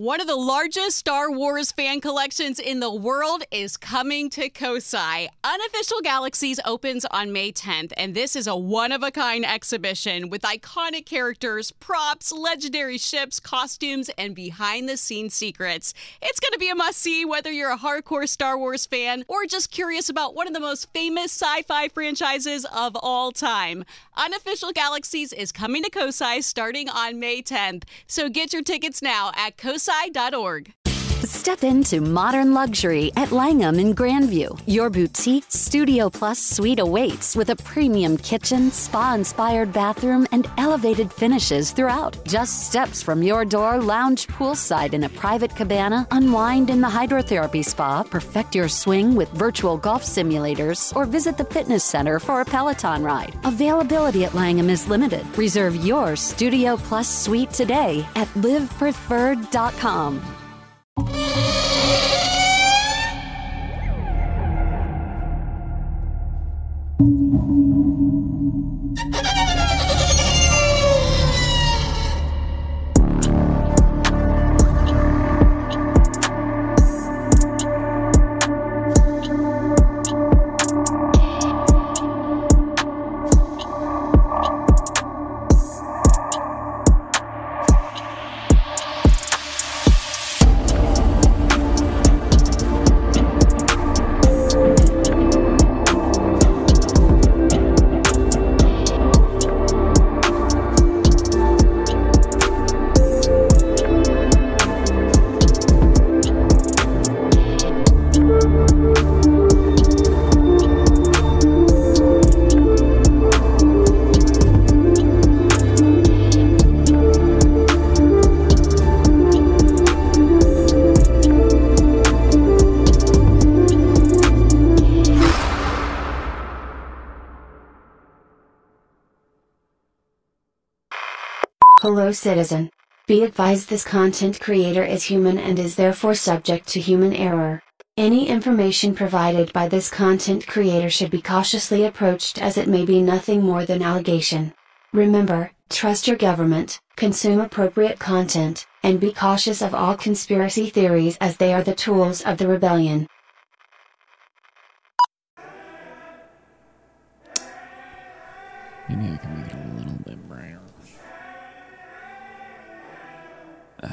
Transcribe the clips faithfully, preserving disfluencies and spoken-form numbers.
One of the largest Star Wars fan collections in the world is coming to Kosai. Unofficial Galaxies opens on May tenth, and this is a one-of-a-kind exhibition with iconic characters, props, legendary ships, costumes, and behind-the-scenes secrets. It's going to be a must-see whether you're a hardcore Star Wars fan or just curious about one of the most famous sci-fi franchises of all time. Unofficial Galaxies is coming to Kosai starting on May tenth, so get your tickets now at kosai dot org. Step into modern luxury at Langham in Grandview. Your boutique Studio Plus suite awaits with a premium kitchen, spa-inspired bathroom, and elevated finishes throughout. Just steps from your door, lounge poolside in a private cabana, unwind in the hydrotherapy spa, perfect your swing with virtual golf simulators, or visit the fitness center for a Peloton ride. Availability at Langham is limited. Reserve your Studio Plus suite today at live preferred dot com. Hello citizen. Be advised this content creator is human and is therefore subject to human error. Any information provided by this content creator should be cautiously approached as it may be nothing more than allegation. Remember, trust your government, consume appropriate content, and be cautious of all conspiracy theories as they are the tools of the rebellion. Maybe I can make it a little bit brighter. Uh.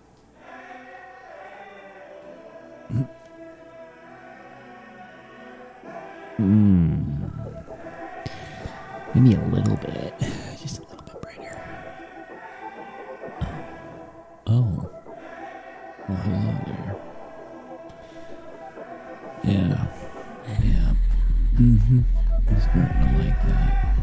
Mm. Maybe a little bit. Just a little bit brighter. Oh. Well, hello there. Yeah. Yeah. Mm-hmm. I'm starting to like that.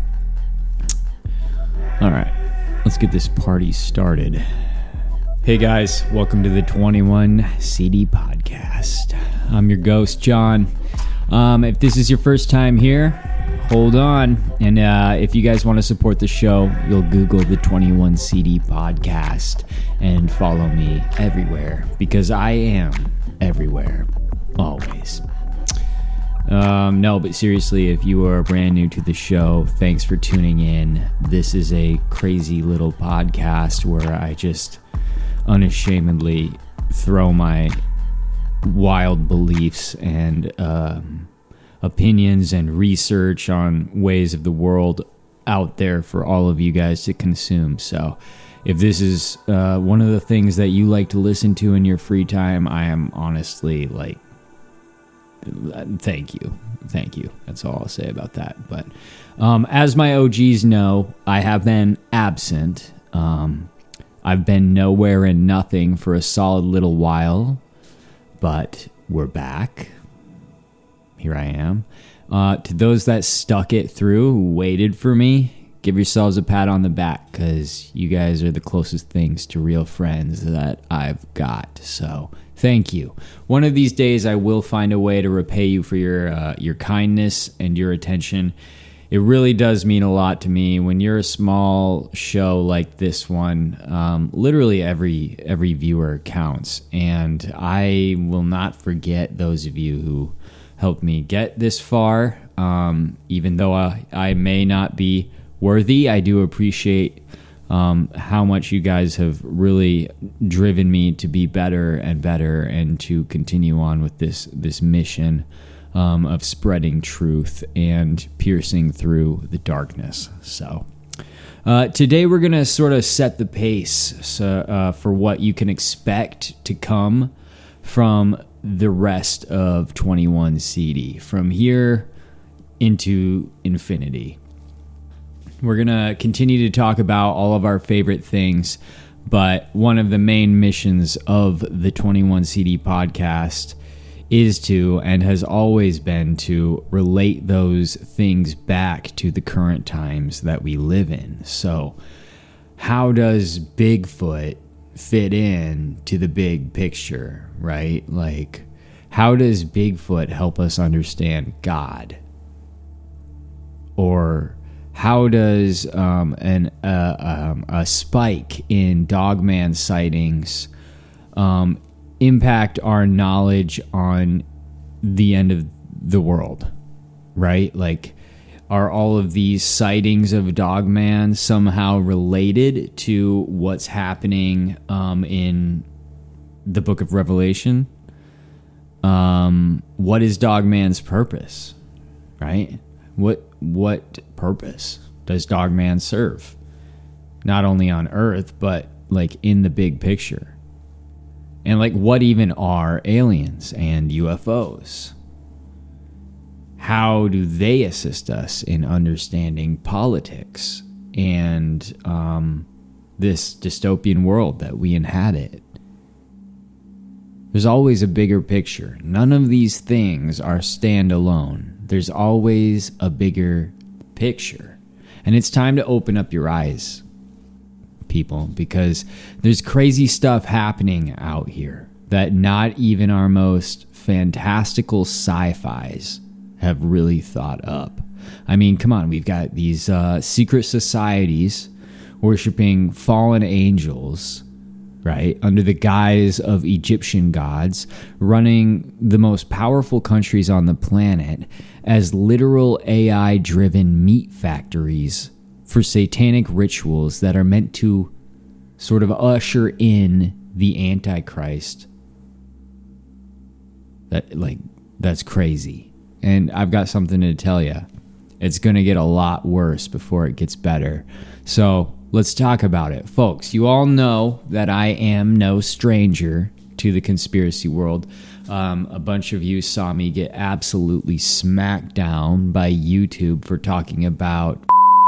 Alright. Let's get this party started. Hey guys, welcome to the twenty-one C D Podcast. I'm your ghost, John. Um, if this is your first time here, hold on. And uh, if you guys want to support the show, you'll Google the twenty-one C D Podcast and follow me everywhere because I am everywhere, always. Um, no, but seriously, if you are brand new to the show, thanks for tuning in. This is a crazy little podcast where I just unashamedly throw my wild beliefs and um, opinions and research on ways of the world out there for all of you guys to consume. So if this is uh, one of the things that you like to listen to in your free time, I am honestly like, thank you. Thank you. That's all I'll say about that. But um, as my O Gs know, I have been absent. Um, I've been nowhere and nothing for a solid little while, but we're back. Here I am. Uh, to those that stuck it through, who waited for me, give yourselves a pat on the back because you guys are the closest things to real friends that I've got. So thank you. One of these days, I will find a way to repay you for your uh, your kindness and your attention. It really does mean a lot to me when you're a small show like this one. Um, literally every every viewer counts, and I will not forget those of you who helped me get this far. Um, even though I, I may not be worthy, I do appreciate um, how much you guys have really driven me to be better and better and to continue on with this this mission um, of spreading truth and piercing through the darkness. So uh, today we're going to sort of set the pace so, uh, for what you can expect to come from the rest of twenty-one C D, from here into infinity. We're going to continue to talk about all of our favorite things, but one of the main missions of the twenty-one C D podcast is to, and has always been to, relate those things back to the current times that we live in. So, how does Bigfoot fit in to the big picture, right? Like, how does Bigfoot help us understand God? Or how does um, an uh, um, a spike in Dogman sightings um, impact our knowledge on the end of the world, right? Like, are all of these sightings of Dogman somehow related to what's happening um, in the book of Revelation? Um, what is Dogman's purpose, right? What what purpose does Dogman serve? Not only on Earth, but like in the big picture. And like, what even are aliens and U F Os? How do they assist us in understanding politics and um, this dystopian world that we inhabit? There's always a bigger picture. None of these things are standalone. There's always a bigger picture. And it's time to open up your eyes, people, because there's crazy stuff happening out here that not even our most fantastical sci-fis have really thought up. I mean, come on, we've got these uh, secret societies worshiping fallen angels, right, under the guise of Egyptian gods, running the most powerful countries on the planet as literal A I-driven meat factories for satanic rituals that are meant to sort of usher in the Antichrist. That, like, that's crazy. And I've got something to tell you. It's going to get a lot worse before it gets better. So let's talk about it. Folks, you all know that I am no stranger to the conspiracy world. Um, a bunch of you saw me get absolutely smacked down by YouTube for talking about...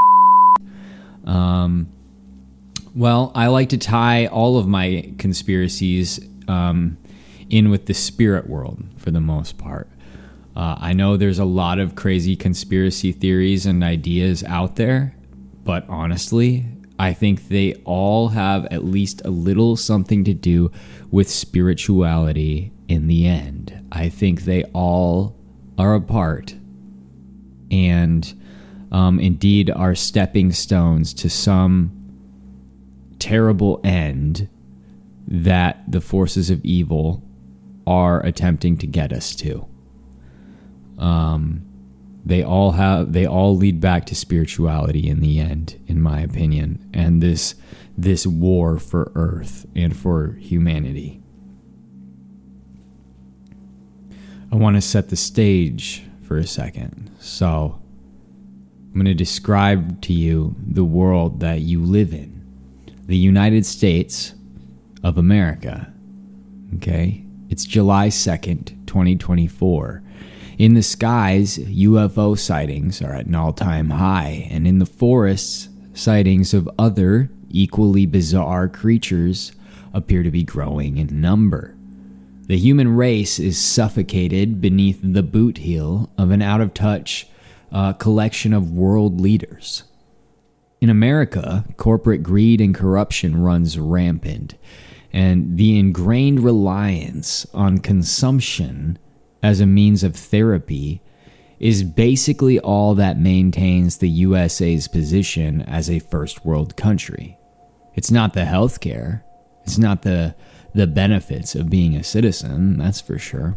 Um, well, I like to tie all of my conspiracies um, in with the spirit world for the most part. Uh, I know there's a lot of crazy conspiracy theories and ideas out there, but honestly, I think they all have at least a little something to do with spirituality in the end. I think they all are a part and um, indeed are stepping stones to some terrible end that the forces of evil are attempting to get us to. Um, they all have, they all lead back to spirituality in the end, in my opinion, and this, this war for Earth and for humanity. I want to set the stage for a second. So I'm going to describe to you the world that you live in. The United States of America. Okay? It's July second, twenty twenty-four. In the skies, U F O sightings are at an all-time high, and in the forests, sightings of other equally bizarre creatures appear to be growing in number. The human race is suffocated beneath the boot heel of an out-of-touch uh, collection of world leaders. In America, corporate greed and corruption runs rampant, and the ingrained reliance on consumption as a means of therapy is basically all that maintains the U S A's position as a first world country. It's not the healthcare. It's not the the benefits of being a citizen, that's for sure.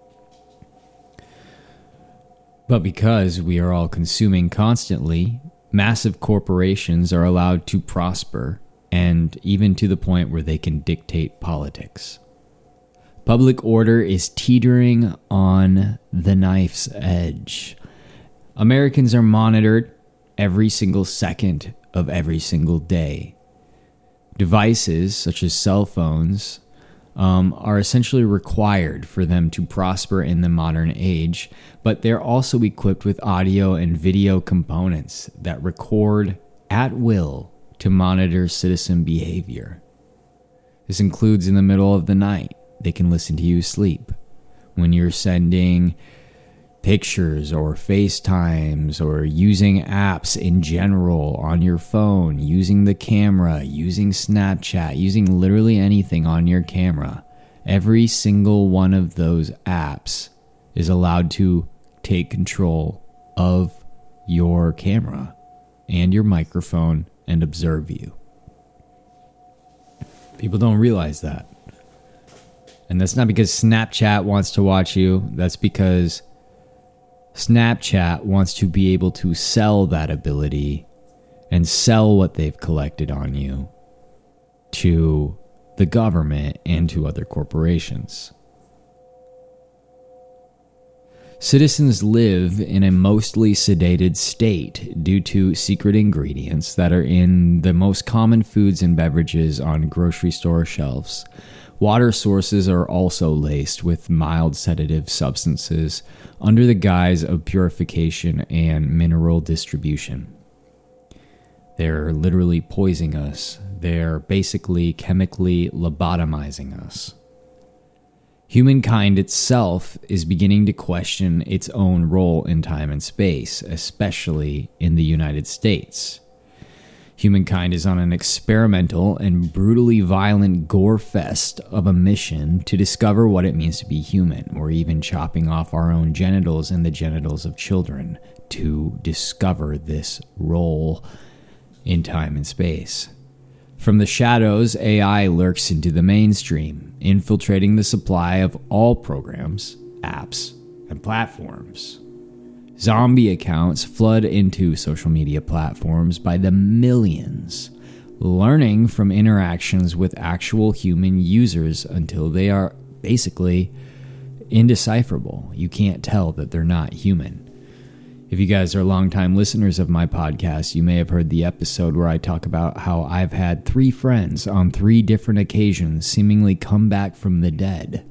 But because we are all consuming constantly, Massive corporations are allowed to prosper, and even to the point where they can dictate politics. Public order is teetering on the knife's edge. Americans are monitored every single second of every single day. Devices, such as cell phones, um, are essentially required for them to prosper in the modern age, but they're also equipped with audio and video components that record at will to monitor citizen behavior. This includes in the middle of the night. They can listen to you sleep. When you're sending pictures or FaceTimes or using apps in general on your phone, using the camera, using Snapchat, using literally anything on your camera, every single one of those apps is allowed to take control of your camera and your microphone and observe you. People don't realize that. And that's not because Snapchat wants to watch you. That's because Snapchat wants to be able to sell that ability and sell what they've collected on you to the government and to other corporations. Citizens live in a mostly sedated state due to secret ingredients that are in the most common foods and beverages on grocery store shelves. Water sources are also laced with mild sedative substances under the guise of purification and mineral distribution. They're literally poisoning us. They're basically chemically lobotomizing us. Humankind itself is beginning to question its own role in time and space, especially in the United States. Humankind is on an experimental and brutally violent gore fest of a mission to discover what it means to be human. We're even chopping off our own genitals and the genitals of children to discover this role in time and space. From the shadows, A I lurks into the mainstream, infiltrating the supply of all programs, apps, and platforms. Zombie accounts flood into social media platforms by the millions, learning from interactions with actual human users until they are basically indecipherable. You can't tell that they're not human. If you guys are longtime listeners of my podcast, you may have heard the episode where I talk about how I've had three friends on three different occasions seemingly come back from the dead.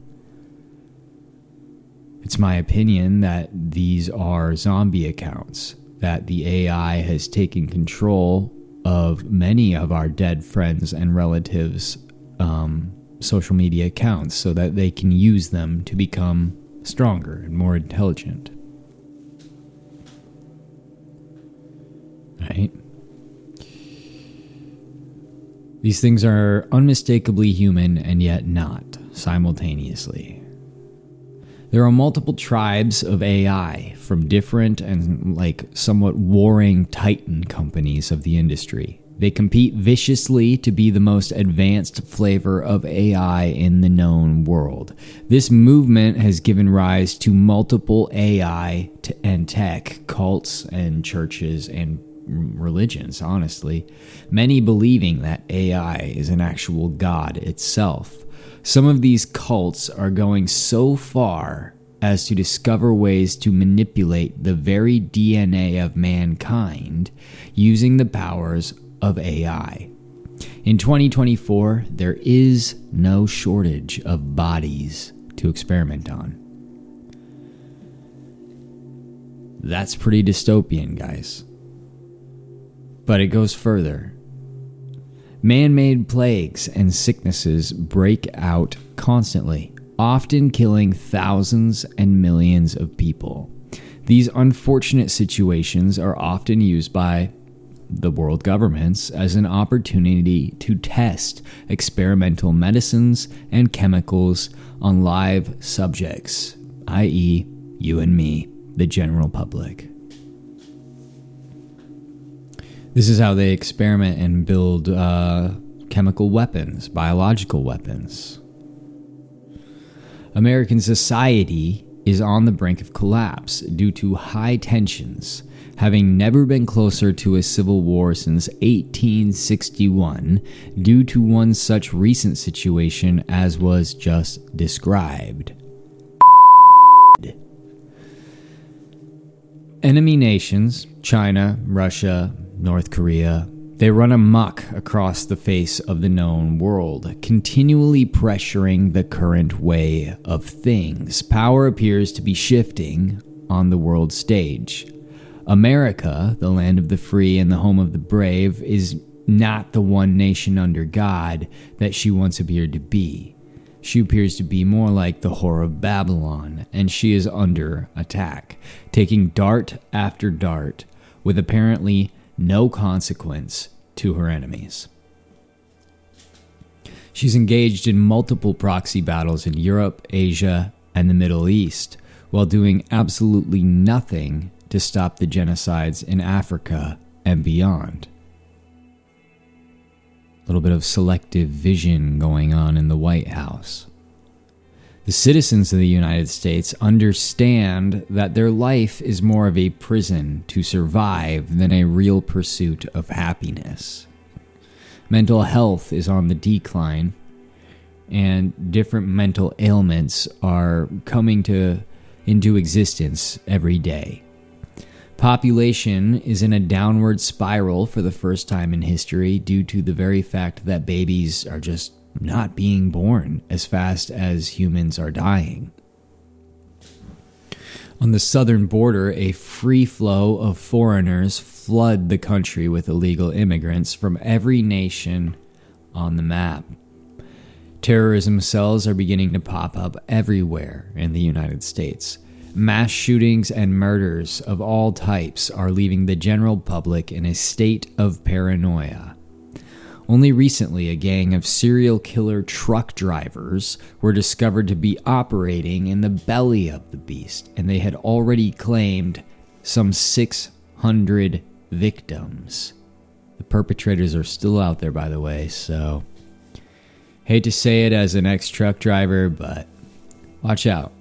It's my opinion that these are zombie accounts, that the A I has taken control of many of our dead friends and relatives' um, social media accounts so that they can use them to become stronger and more intelligent. Right? These things are unmistakably human and yet not simultaneously. There are multiple tribes of A I from different and like somewhat warring titan companies of the industry. They compete viciously to be the most advanced flavor of A I in the known world. This movement has given rise to multiple A I and tech cults and churches and religions, honestly. Many believing that A I is an actual god itself. Some of these cults are going so far as to discover ways to manipulate the very D N A of mankind using the powers of A I. In twenty twenty-four, there is no shortage of bodies to experiment on. That's pretty dystopian, guys. But it goes further. Man-made plagues and sicknesses break out constantly, often killing thousands and millions of people. These unfortunate situations are often used by the world governments as an opportunity to test experimental medicines and chemicals on live subjects, that is, you and me, the general public. This is how they experiment and build uh, chemical weapons, biological weapons. American society is on the brink of collapse due to high tensions, having never been closer to a civil war since eighteen sixty-one due to one such recent situation as was just described. Enemy nations, China, Russia, North Korea, they run amok across the face of the known world, continually pressuring the current way of things. Power appears to be shifting on the world stage. America, the land of the free and the home of the brave, is not the one nation under God that she once appeared to be. She appears to be more like the Whore of Babylon, and she is under attack, taking dart after dart, with apparently no consequence to her enemies. She's engaged in multiple proxy battles in Europe, Asia, and the Middle East, while doing absolutely nothing to stop the genocides in Africa and beyond. A little bit of selective vision going on in the White House. The citizens of the United States understand that their life is more of a prison to survive than a real pursuit of happiness. Mental health is on the decline, and different mental ailments are coming to into existence every day. Population is in a downward spiral for the first time in history due to the very fact that babies are just not being born as fast as humans are dying. On the southern border, a free flow of foreigners flood the country with illegal immigrants from every nation on the map. Terrorism cells are beginning to pop up everywhere in the United States. Mass shootings and murders of all types are leaving the general public in a state of paranoia. Only recently, a gang of serial killer truck drivers were discovered to be operating in the belly of the beast, and they had already claimed some six hundred victims. The perpetrators are still out there, by the way, so hate to say it as an ex-truck driver, but watch out.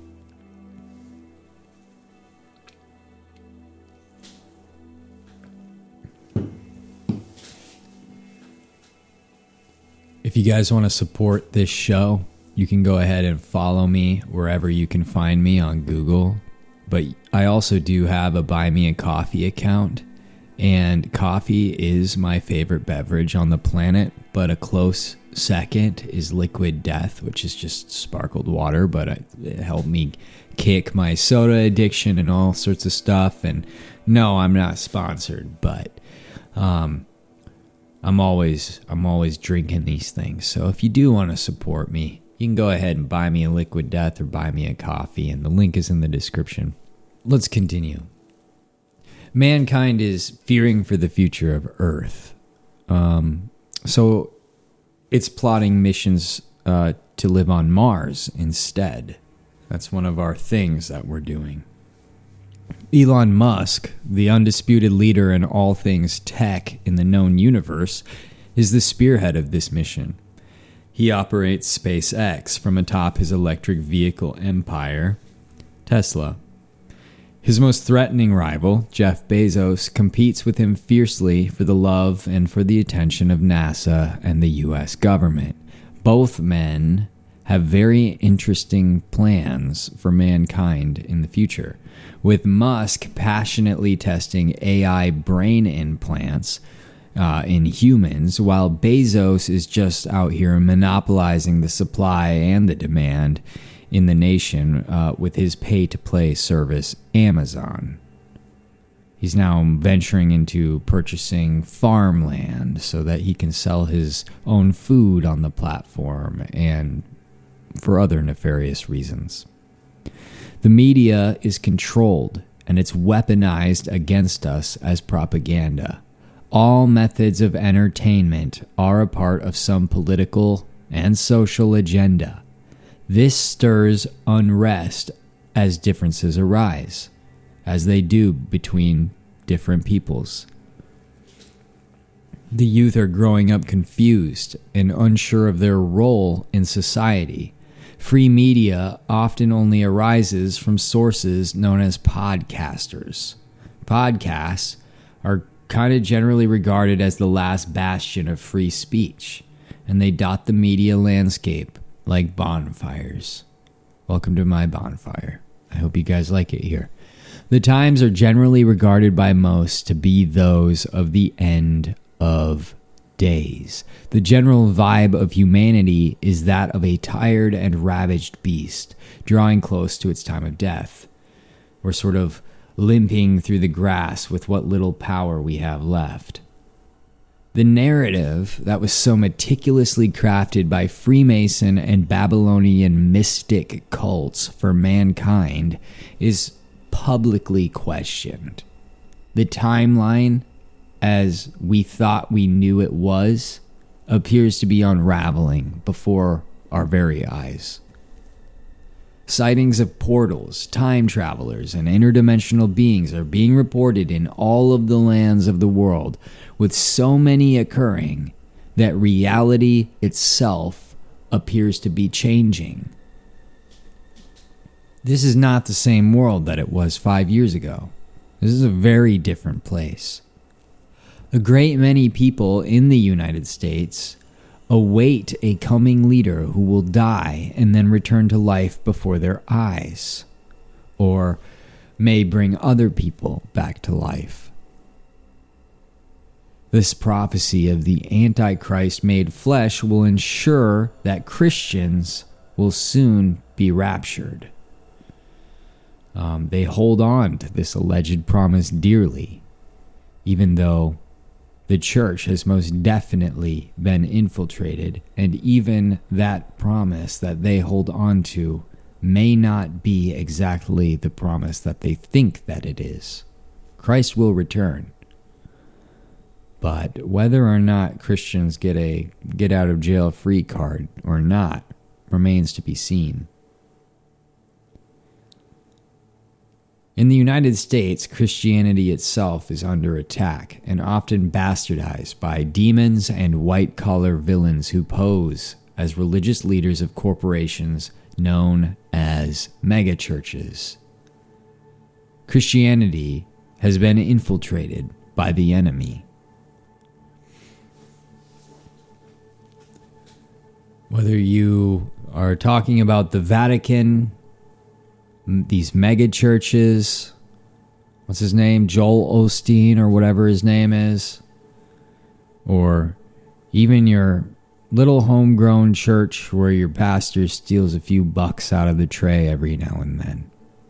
If you guys want to support this show, you can go ahead and follow me wherever you can find me on Google. But I also do have a Buy Me a Coffee account, and coffee is my favorite beverage on the planet, but a close second is Liquid Death, which is just sparkled water, but it helped me kick my soda addiction and all sorts of stuff. And no, I'm not sponsored, but um I'm always I'm always drinking these things. So if you do want to support me, you can go ahead and buy me a Liquid Death or buy me a coffee, and the link is in the description. Let's continue. Mankind is fearing for the future of Earth. Um, so it's plotting missions uh, to live on Mars instead. That's one of our things that we're doing. Elon Musk, the undisputed leader in all things tech in the known universe, is the spearhead of this mission. He operates SpaceX from atop his electric vehicle empire, Tesla. His most threatening rival, Jeff Bezos, competes with him fiercely for the love and for the attention of NASA and the U S government. Both men have very interesting plans for mankind in the future, with Musk passionately testing A I brain implants uh, in humans, while Bezos is just out here monopolizing the supply and the demand in the nation uh, with his pay-to-play service, Amazon. He's now venturing into purchasing farmland so that he can sell his own food on the platform and for other nefarious reasons. The media is controlled, and it's weaponized against us as propaganda. All methods of entertainment are a part of some political and social agenda. This stirs unrest as differences arise, as they do between different peoples. The youth are growing up confused and unsure of their role in society. Free media often only arises from sources known as podcasters. podcasts are kind of generally regarded as the last bastion of free speech, and they dot the media landscape like bonfires. Welcome to my bonfire. I hope you guys like it here. The times are generally regarded by most to be those of the end of days. The general vibe of humanity is that of a tired and ravaged beast, drawing close to its time of death. We're sort of limping through the grass with what little power we have left. The narrative that was so meticulously crafted by Freemason and Babylonian mystic cults for mankind is publicly questioned. The timeline, as we thought we knew it was, appears to be unraveling before our very eyes. Sightings of portals, time travelers, and interdimensional beings are being reported in all of the lands of the world, with so many occurring that reality itself appears to be changing. This is not the same world that it was five years ago. This is a very different place. A great many people in the United States await a coming leader who will die and then return to life before their eyes, or may bring other people back to life. This prophecy of the Antichrist made flesh will ensure that Christians will soon be raptured. Um, they hold on to this alleged promise dearly, even though the church has most definitely been infiltrated, and even that promise that they hold on to may not be exactly the promise that they think that it is. Christ will return. But whether or not Christians get a get out of jail free card or not remains to be seen. In the United States, Christianity itself is under attack and often bastardized by demons and white-collar villains who pose as religious leaders of corporations known as megachurches. Christianity has been infiltrated by the enemy. Whether you are talking about the Vatican, these mega churches, what's his name, Joel Osteen or whatever his name is, or even your little homegrown church where your pastor steals a few bucks out of the tray every now and then.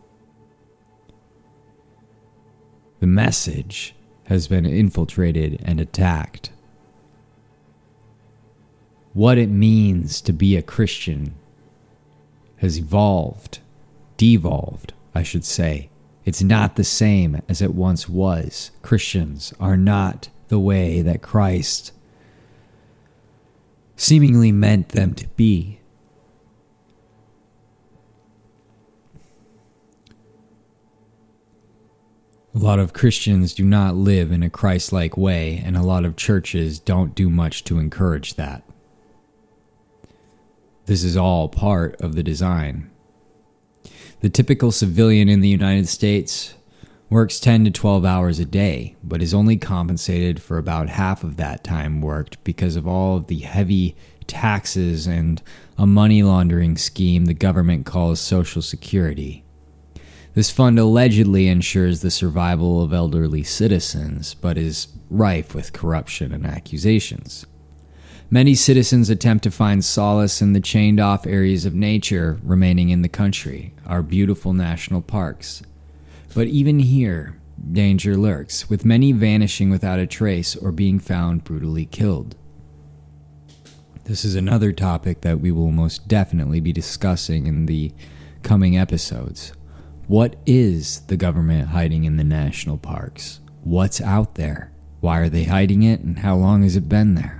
The message has been infiltrated and attacked. What it means to be a Christian has evolved, devolved, I should say. It's not the same as it once was. Christians are not the way that Christ seemingly meant them to be. A lot of Christians do not live in a Christ-like way, and a lot of churches don't do much to encourage that. This is all part of the design. The typical civilian in the United States works ten to twelve hours a day, but is only compensated for about half of that time worked because of all of the heavy taxes and a money laundering scheme the government calls Social Security. This fund allegedly ensures the survival of elderly citizens, but is rife with corruption and accusations. Many citizens attempt to find solace in the chained-off areas of nature remaining in the country, our beautiful national parks. But even here, danger lurks, with many vanishing without a trace or being found brutally killed. This is another topic that we will most definitely be discussing in the coming episodes. What is the government hiding in the national parks? What's out there? Why are they hiding it, and how long has it been there?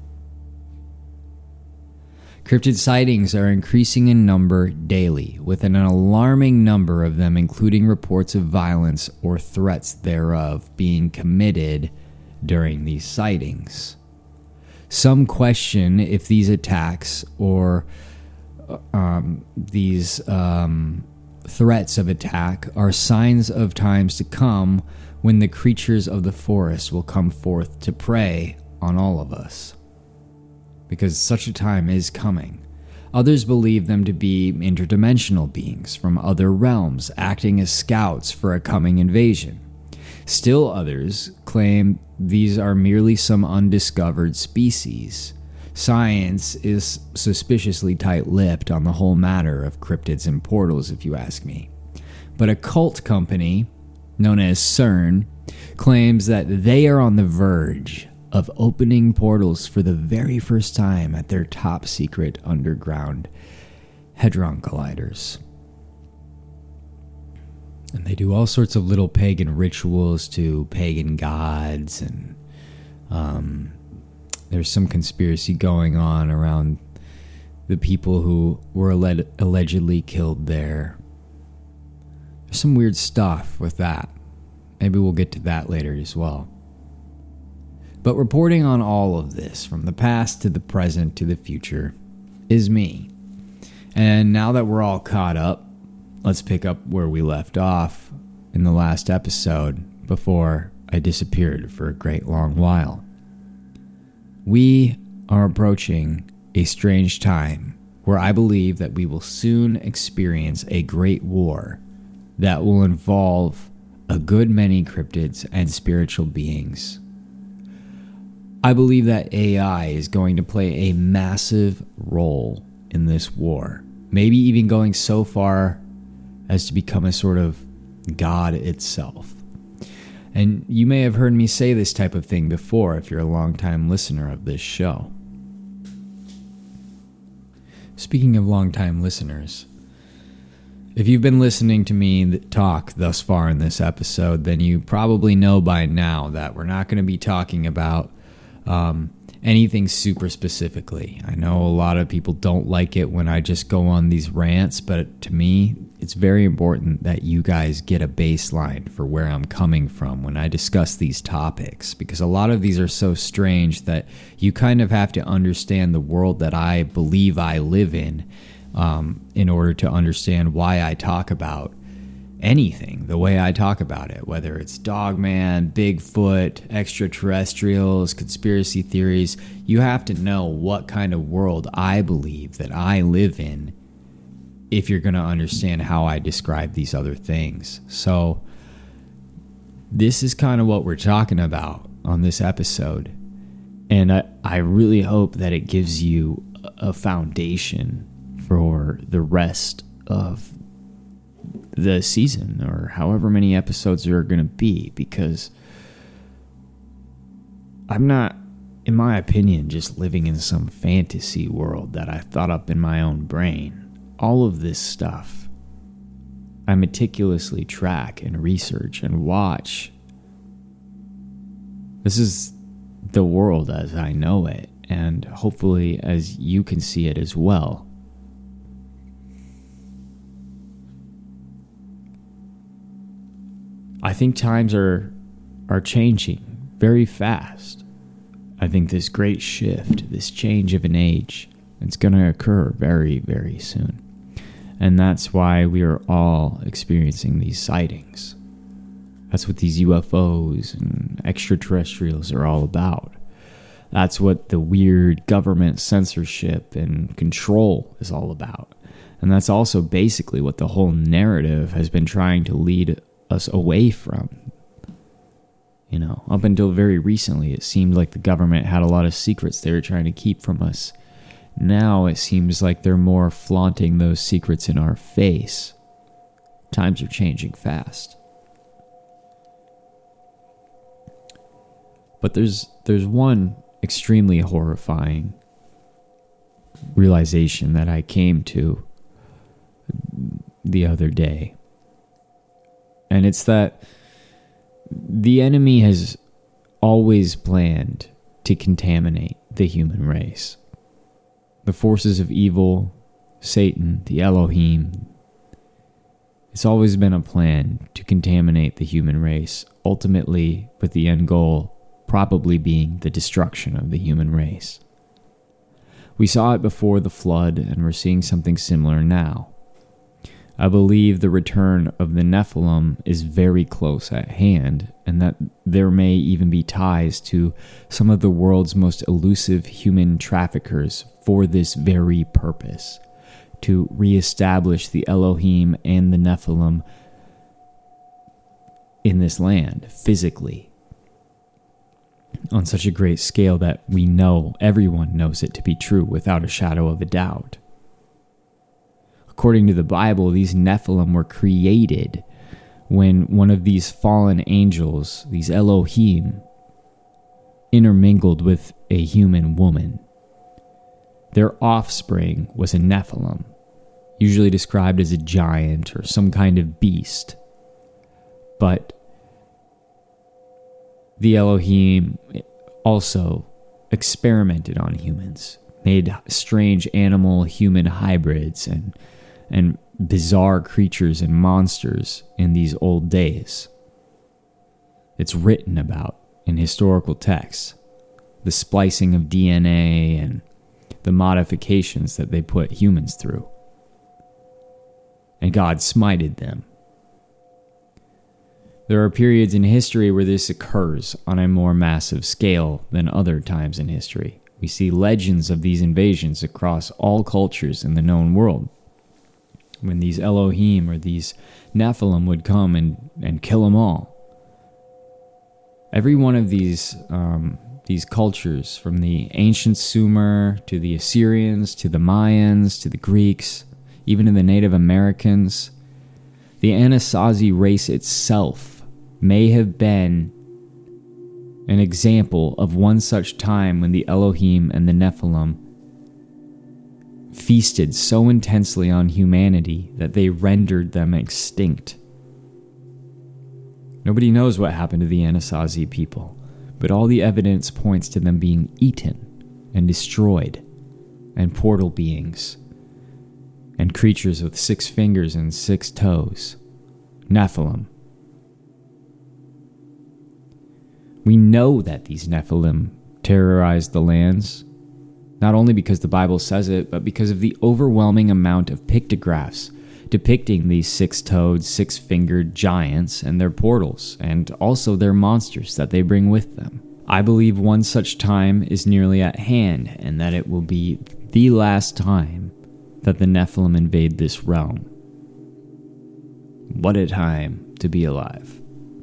Cryptid sightings are increasing in number daily, with an alarming number of them including reports of violence or threats thereof being committed during these sightings. Some question if these attacks or um, these um, threats of attack are signs of times to come when the creatures of the forest will come forth to prey on all of us. Because such a time is coming. Others believe them to be interdimensional beings from other realms acting as scouts for a coming invasion. Still others claim these are merely some undiscovered species. Science is suspiciously tight-lipped on the whole matter of cryptids and portals, if you ask me. But a cult company, known as CERN, claims that they are on the verge of opening portals for the very first time at their top-secret underground Hadron Colliders. And they do all sorts of little pagan rituals to pagan gods, and um, there's some conspiracy going on around the people who were alleg- allegedly killed there. There's some weird stuff with that. Maybe we'll get to that later as well. But reporting on all of this, from the past to the present to the future, is me. And now that we're all caught up, let's pick up where we left off in the last episode before I disappeared for a great long while. We are approaching a strange time where I believe that we will soon experience a great war that will involve a good many cryptids and spiritual beings. I believe that A I is going to play a massive role in this war, maybe even going so far as to become a sort of god itself. And you may have heard me say this type of thing before if you're a longtime listener of this show. Speaking of longtime listeners, if you've been listening to me talk thus far in this episode, then you probably know by now that we're not going to be talking about um, anything super specifically. I know a lot of people don't like it when I just go on these rants, but to me, it's very important that you guys get a baseline for where I'm coming from when I discuss these topics, because a lot of these are so strange that you kind of have to understand the world that I believe I live in um, in order to understand why I talk about anything the way I talk about it, whether it's Dogman, Bigfoot, extraterrestrials, conspiracy theories. You have to know what kind of world I believe that I live in if you're going to understand how I describe these other things. So this is kind of what we're talking about on this episode. And I, I really hope that it gives you a foundation for the rest of the season, or however many episodes there are going to be, because I'm not, in my opinion, just living in some fantasy world that I thought up in my own brain. All of this stuff I meticulously track and research and watch. This is the world as I know it, and hopefully as you can see it as well. I think times are are changing very fast. I think this great shift, this change of an age, it's going to occur very, very soon. And that's why we are all experiencing these sightings. That's what these U F Os and extraterrestrials are all about. That's what the weird government censorship and control is all about. And that's also basically what the whole narrative has been trying to lead us away from. You know, up until very recently, it seemed like the government had a lot of secrets they were trying to keep from us. Now it seems like they're more flaunting those secrets in our face. Times are changing fast. But there's there's one extremely horrifying realization that I came to the other day. And it's that the enemy has always planned to contaminate the human race. The forces of evil, Satan, the Elohim, it's always been a plan to contaminate the human race, ultimately with the end goal probably being the destruction of the human race. We saw it before the flood, and we're seeing something similar now. I believe the return of the Nephilim is very close at hand, and that there may even be ties to some of the world's most elusive human traffickers for this very purpose, to reestablish the Elohim and the Nephilim in this land, physically, on such a great scale that we know, everyone knows it to be true without a shadow of a doubt. According to the Bible, these Nephilim were created when one of these fallen angels, these Elohim, intermingled with a human woman. Their offspring was a Nephilim, usually described as a giant or some kind of beast. But the Elohim also experimented on humans, made strange animal-human hybrids and and bizarre creatures and monsters in these old days. It's written about in historical texts, the splicing of D N A and the modifications that they put humans through. And God smited them. There are periods in history where this occurs on a more massive scale than other times in history. We see legends of these invasions across all cultures in the known world, when these Elohim or these Nephilim would come and, and kill them all. Every one of these um, these cultures, from the ancient Sumer to the Assyrians to the Mayans to the Greeks, even to the Native Americans, the Anasazi race itself may have been an example of one such time when the Elohim and the Nephilim feasted so intensely on humanity that they rendered them extinct. Nobody knows what happened to the Anasazi people, but all the evidence points to them being eaten and destroyed, and portal beings, and creatures with six fingers and six toes, Nephilim. We know that these Nephilim terrorized the lands, not only because the Bible says it, but because of the overwhelming amount of pictographs depicting these six-toed, six-fingered giants and their portals, and also their monsters that they bring with them. I believe one such time is nearly at hand, and that it will be the last time that the Nephilim invade this realm. What a time to be alive.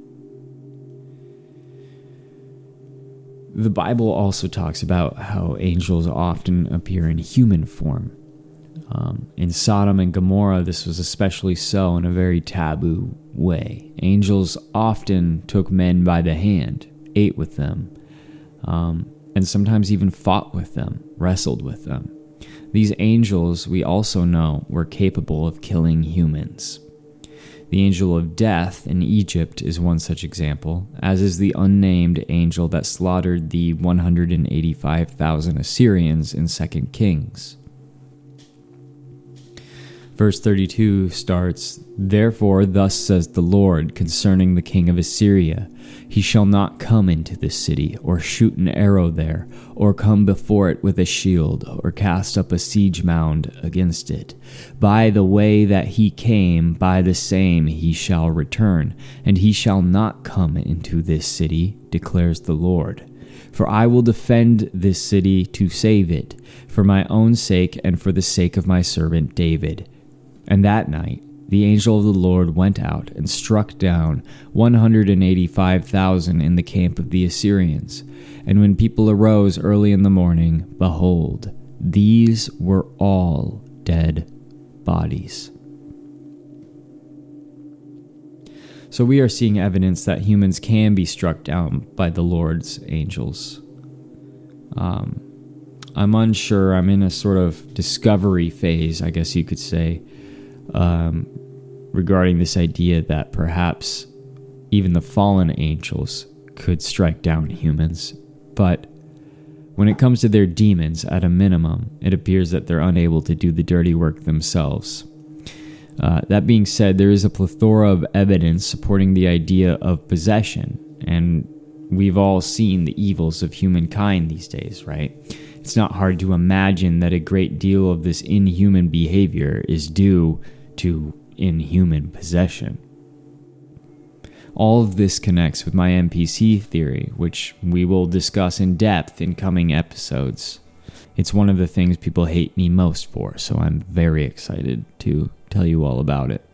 The Bible also talks about how angels often appear in human form. Um, in Sodom and Gomorrah, this was especially so in a very taboo way. Angels often took men by the hand, ate with them, um, and sometimes even fought with them, wrestled with them. These angels, we also know, were capable of killing humans. The angel of death in Egypt is one such example, as is the unnamed angel that slaughtered the one hundred eighty-five thousand Assyrians in Second Kings. Verse thirty-two starts, "Therefore thus says the Lord concerning the king of Assyria, he shall not come into this city, or shoot an arrow there, or come before it with a shield, or cast up a siege mound against it. By the way that he came, by the same he shall return, and he shall not come into this city, declares the Lord. For I will defend this city to save it, for my own sake and for the sake of my servant David." And that night the angel of the Lord went out and struck down one hundred eighty-five thousand in the camp of the Assyrians. And when people arose early in the morning, behold, these were all dead bodies. So we are seeing evidence that humans can be struck down by the Lord's angels. Um, I'm unsure. I'm in a sort of discovery phase, I guess you could say, Um, regarding this idea that perhaps even the fallen angels could strike down humans. But when it comes to their demons, at a minimum, it appears that they're unable to do the dirty work themselves. Uh, that being said, there is a plethora of evidence supporting the idea of possession, and we've all seen the evils of humankind these days, right? It's not hard to imagine that a great deal of this inhuman behavior is due to in human possession. All of this connects with my N P C theory, which we will discuss in depth in coming episodes. It's one of the things people hate me most for, so I'm very excited to tell you all about it.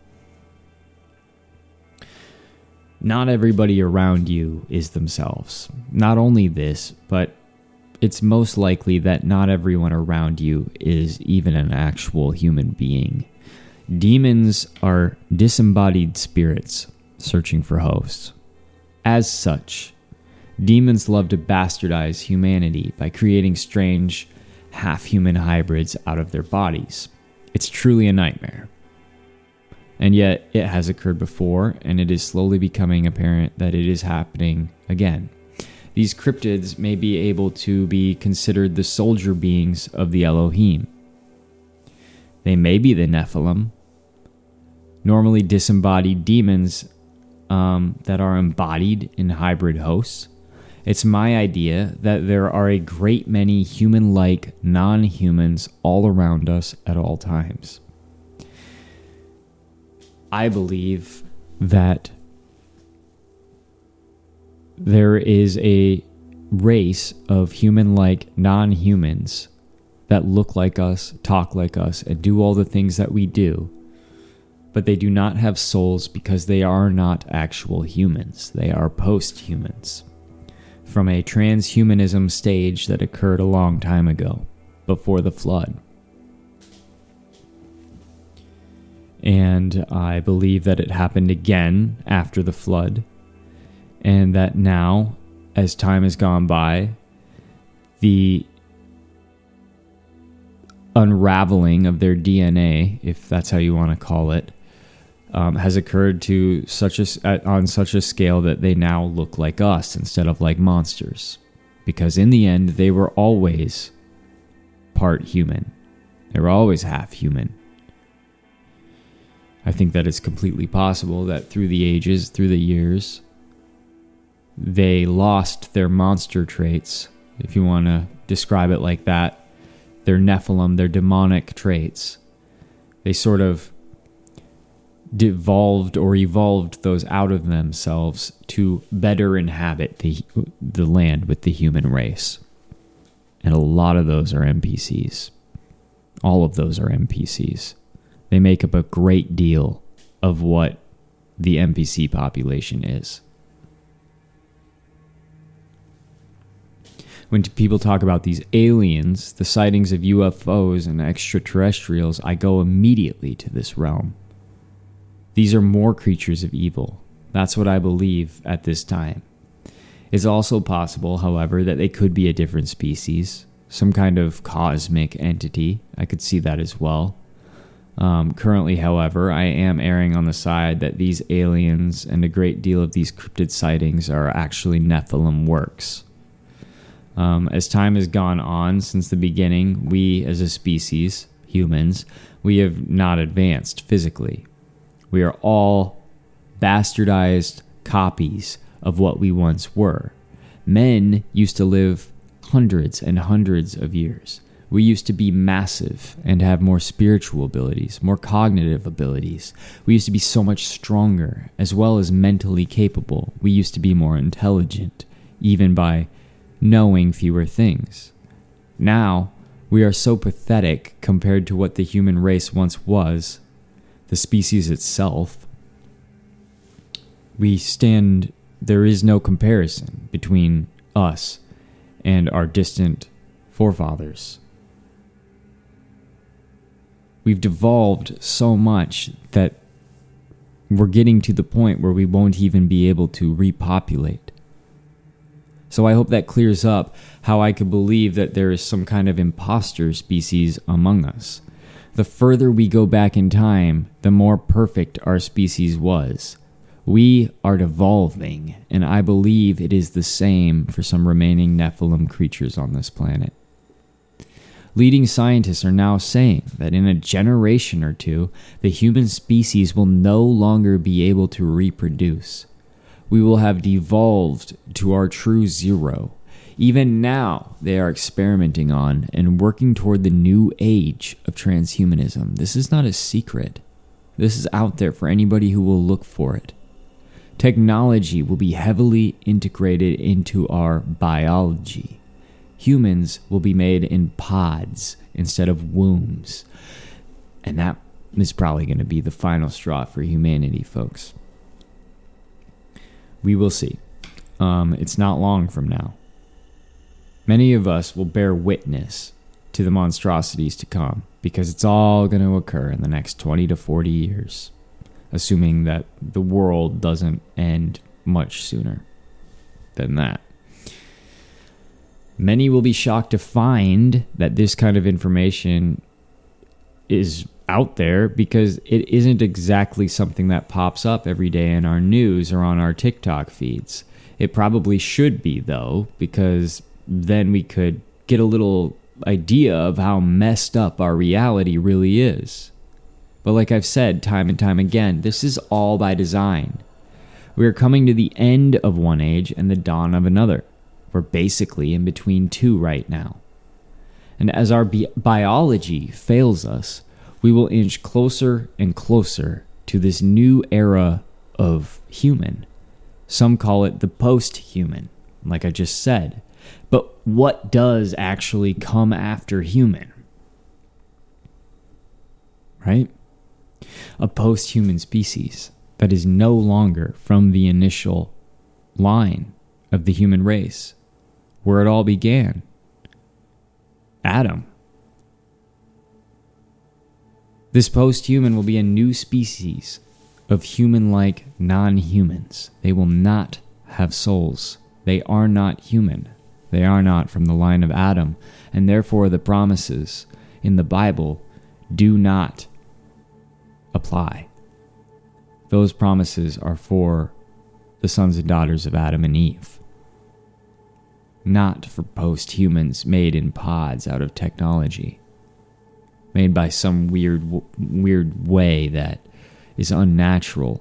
Not everybody around you is themselves. Not only this, but it's most likely that not everyone around you is even an actual human being. Demons are disembodied spirits searching for hosts. As such, demons love to bastardize humanity by creating strange, half-human hybrids out of their bodies. It's truly a nightmare. And yet, it has occurred before, and it is slowly becoming apparent that it is happening again. These cryptids may be able to be considered the soldier beings of the Elohim. They may be the Nephilim, normally disembodied demons um, that are embodied in hybrid hosts. It's my idea that there are a great many human-like non-humans all around us at all times. I believe that there is a race of human-like non-humans that look like us, talk like us, and do all the things that we do, but they do not have souls because they are not actual humans. They are post-humans from a transhumanism stage that occurred a long time ago, before the flood. And I believe that it happened again after the flood, and that now, as time has gone by, the unraveling of their D N A, if that's how you want to call it, um, has occurred to such a on such a scale that they now look like us instead of like monsters. Because in the end, they were always part human. They were always half human. I think that it's completely possible that through the ages, through the years, they lost their monster traits, if you want to describe it like that, their Nephilim, their demonic traits. They sort of devolved or evolved those out of themselves to better inhabit the the land with the human race. And a lot of those are N P Cs. All of those are N P Cs. They make up a great deal of what the N P C population is. When people talk about these aliens, the sightings of U F Os and extraterrestrials, I go immediately to this realm. These are more creatures of evil. That's what I believe at this time. It's also possible, however, that they could be a different species, some kind of cosmic entity. I could see that as well. Um, currently, however, I am erring on the side that these aliens and a great deal of these cryptid sightings are actually Nephilim works. Um, as time has gone on since the beginning, we as a species, humans, we have not advanced physically. We are all bastardized copies of what we once were. Men used to live hundreds and hundreds of years. We used to be massive and have more spiritual abilities, more cognitive abilities. We used to be so much stronger, as well as mentally capable. We used to be more intelligent, even by knowing fewer things. Now, we are so pathetic compared to what the human race once was, the species itself. We stand, there is no comparison between us and our distant forefathers. We've devolved so much that we're getting to the point where we won't even be able to repopulate. So I hope that clears up how I could believe that there is some kind of imposter species among us. The further we go back in time, the more perfect our species was. We are devolving, and I believe it is the same for some remaining Nephilim creatures on this planet. Leading scientists are now saying that in a generation or two, the human species will no longer be able to reproduce. We will have devolved to our true zero. Even now, they are experimenting on and working toward the new age of transhumanism. This is not a secret. This is out there for anybody who will look for it. Technology will be heavily integrated into our biology. Humans will be made in pods instead of wombs. And that is probably going to be the final straw for humanity, folks. We will see. Um, it's not long from now. Many of us will bear witness to the monstrosities to come because it's all going to occur in the next twenty to forty years, assuming that the world doesn't end much sooner than that. Many will be shocked to find that this kind of information is out there because it isn't exactly something that pops up every day in our news or on our TikTok feeds. It probably should be, though, because then we could get a little idea of how messed up our reality really is. But like I've said time and time again, this is all by design. We are coming to the end of one age and the dawn of another. We're basically in between two right now. And as our bi- biology fails us, we will inch closer and closer to this new era of human. Some call it the post-human, like I just said. But what does actually come after human? Right? A post-human species that is no longer from the initial line of the human race, where it all began. Adam. This post-human will be a new species of human-like non-humans. They will not have souls. They are not human. They are not from the line of Adam, and therefore the promises in the Bible do not apply. Those promises are for the sons and daughters of Adam and Eve, not for post-humans made in pods out of technology, made by some weird, weird way that is unnatural.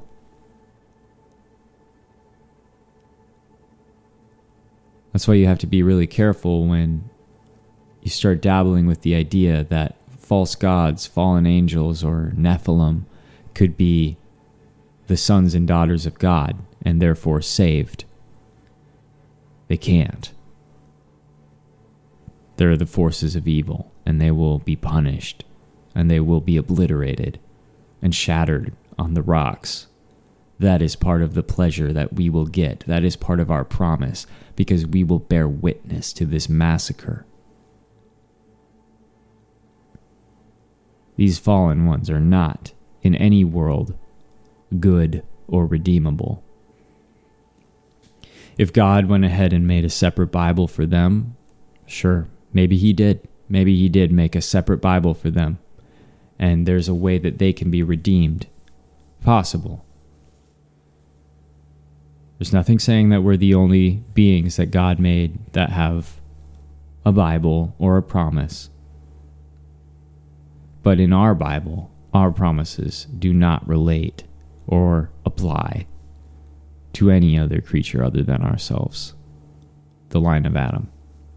That's why you have to be really careful when you start dabbling with the idea that false gods, fallen angels, or Nephilim could be the sons and daughters of God and therefore saved. They can't. They're the forces of evil, and they will be punished, and they will be obliterated and shattered on the rocks. That is part of the pleasure that we will get. That is part of our promise, because we will bear witness to this massacre. These fallen ones are not, in any world, good or redeemable. If God went ahead and made a separate Bible for them, sure, maybe he did. Maybe he did make a separate Bible for them, and there's a way that they can be redeemed. Possible. There's nothing saying that we're the only beings that God made that have a Bible or a promise. But in our Bible, our promises do not relate or apply to any other creature other than ourselves, the line of Adam.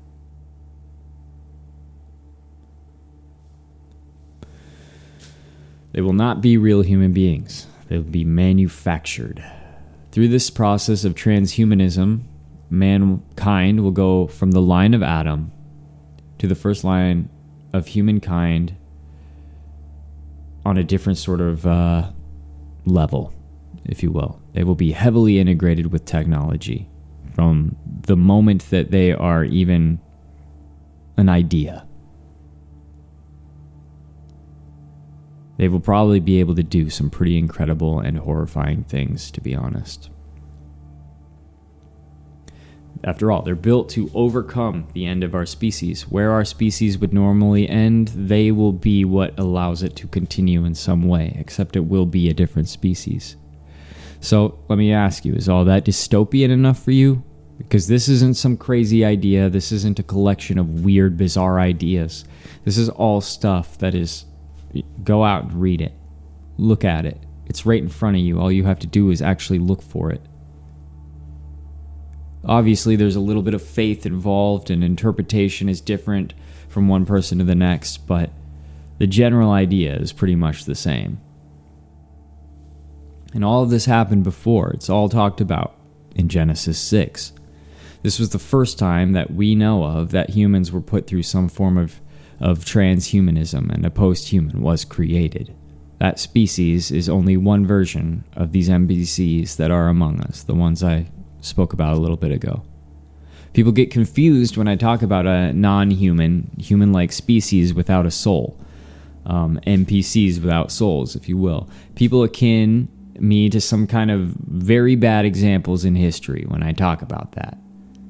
They will not be real human beings. They will be manufactured. Through this process of transhumanism, mankind will go from the line of Adam to the first line of humankind on a different sort of uh, level, if you will. They will be heavily integrated with technology from the moment that they are even an idea. They will probably be able to do some pretty incredible and horrifying things, to be honest. After all, they're built to overcome the end of our species. Where our species would normally end, they will be what allows it to continue in some way, except it will be a different species. So let me ask you, is all that dystopian enough for you? Because this isn't some crazy idea. This isn't a collection of weird, bizarre ideas. This is all stuff that is... Go out and read it. Look at it. It's right in front of you. All you have to do is actually look for it. Obviously, there's a little bit of faith involved, and interpretation is different from one person to the next, but the general idea is pretty much the same. And all of this happened before. It's all talked about in Genesis six. This was the first time that we know of that humans were put through some form of, of transhumanism and a post-human was created. That species is only one version of these N P Cs that are among us, the ones I spoke about a little bit ago. People get confused when I talk about a non-human, human-like species without a soul. Um, N P Cs without souls, if you will. People akin me to some kind of very bad examples in history when I talk about that.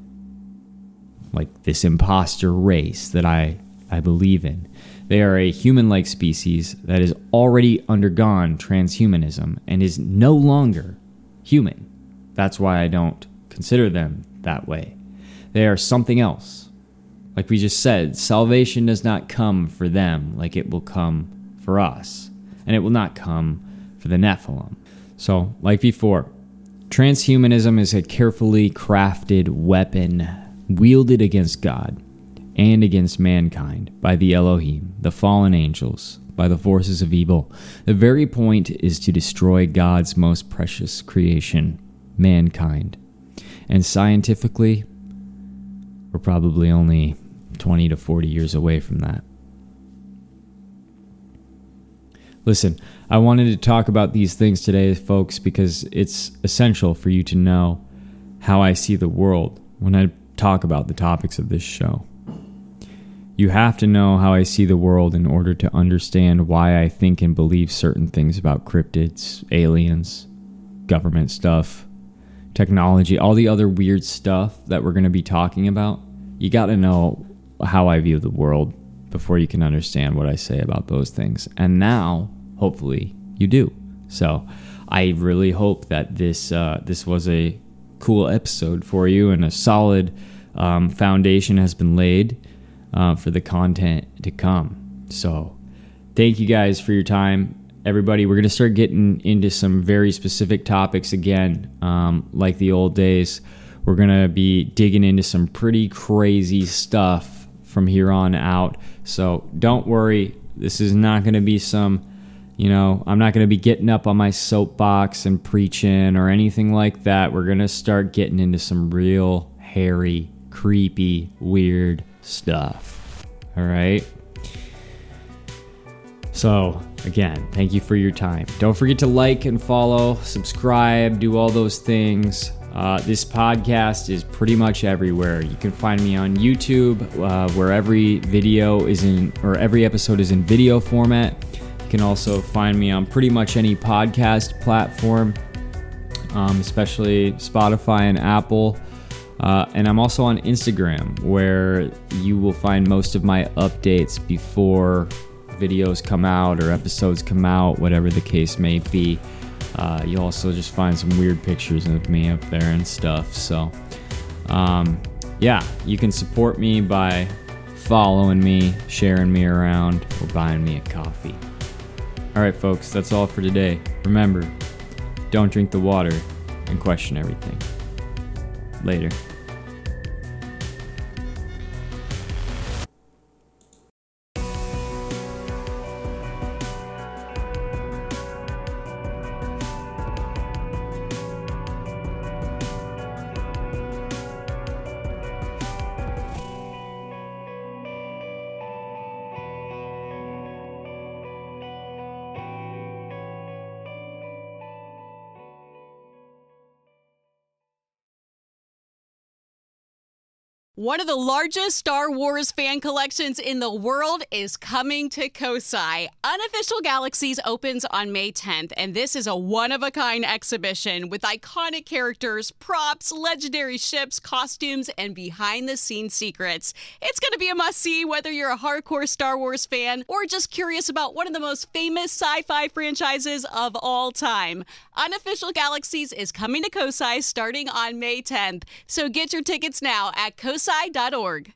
Like this imposter race that I, I believe in. They are a human-like species that has already undergone transhumanism and is no longer human. That's why I don't consider them that way. They are something else. Like we just said, salvation does not come for them like it will come for us. And it will not come for the Nephilim. So, like before, transhumanism is a carefully crafted weapon wielded against God and against mankind by the Elohim, the fallen angels, by the forces of evil. The very point is to destroy God's most precious creation, mankind. And scientifically, we're probably only twenty to forty years away from that. Listen, I wanted to talk about these things today, folks, because it's essential for you to know how I see the world when I talk about the topics of this show. You have to know how I see the world in order to understand why I think and believe certain things about cryptids, aliens, government stuff, technology, all the other weird stuff that we're going to be talking about. You got to know how I view the world before you can understand what I say about those things. And now, hopefully, you do. So I really hope that this uh, this was a cool episode for you and a solid um, foundation has been laid uh, for the content to come. So thank you guys for your time. Everybody, we're going to start getting into some very specific topics again, um, like the old days. We're going to be digging into some pretty crazy stuff from here on out. So don't worry. This is not going to be some, you know, I'm not going to be getting up on my soapbox and preaching or anything like that. We're going to start getting into some real hairy, creepy, weird stuff. All right? So, again, thank you for your time. Don't forget to like and follow, subscribe, do all those things. Uh, this podcast is pretty much everywhere. You can find me on YouTube, uh, where every video is in, or every episode is in video format. You can also find me on pretty much any podcast platform, um, especially Spotify and Apple. Uh, and I'm also on Instagram, where you will find most of my updates before videos come out or episodes come out, whatever the case may be. Uh, you'll also just find some weird pictures of me up there and stuff. So, um, yeah, you can support me by following me, sharing me around, or buying me a coffee. All right, folks, that's all for today. Remember, don't drink the water and question everything. Later. One of the largest Star Wars fan collections in the world is coming to Kosai. Unofficial Galaxies opens on May tenth, and this is a one-of-a-kind exhibition with iconic characters, props, legendary ships, costumes, and behind-the-scenes secrets. It's going to be a must-see whether you're a hardcore Star Wars fan or just curious about one of the most famous sci-fi franchises of all time. Unofficial Galaxies is coming to Kosai starting on May tenth, so get your tickets now at kosai dot org.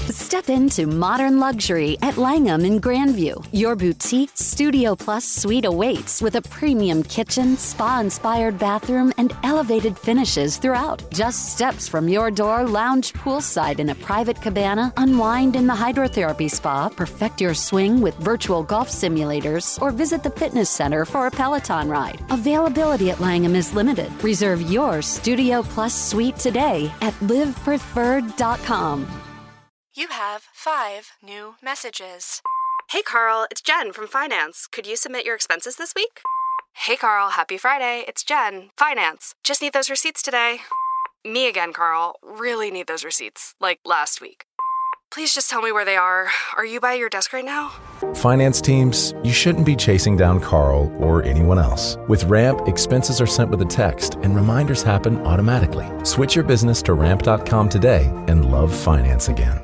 Step into modern luxury at Langham in Grandview. Your boutique Studio Plus suite awaits with a premium kitchen, spa-inspired bathroom, and elevated finishes throughout. Just steps from your door, lounge poolside in a private cabana, unwind in the hydrotherapy spa, perfect your swing with virtual golf simulators, or visit the fitness center for a Peloton ride. Availability at Langham is limited. Reserve your Studio Plus suite today at live preferred dot com. You have five new messages. Hey Carl, it's Jen from Finance. Could you submit your expenses this week? Hey Carl, happy Friday. It's Jen, Finance. Just need those receipts today. Me again, Carl. Really need those receipts, like last week. Please just tell me where they are. Are you by your desk right now? Finance teams, you shouldn't be chasing down Carl or anyone else. With Ramp, expenses are sent with a text and reminders happen automatically. Switch your business to ramp dot com today and love finance again.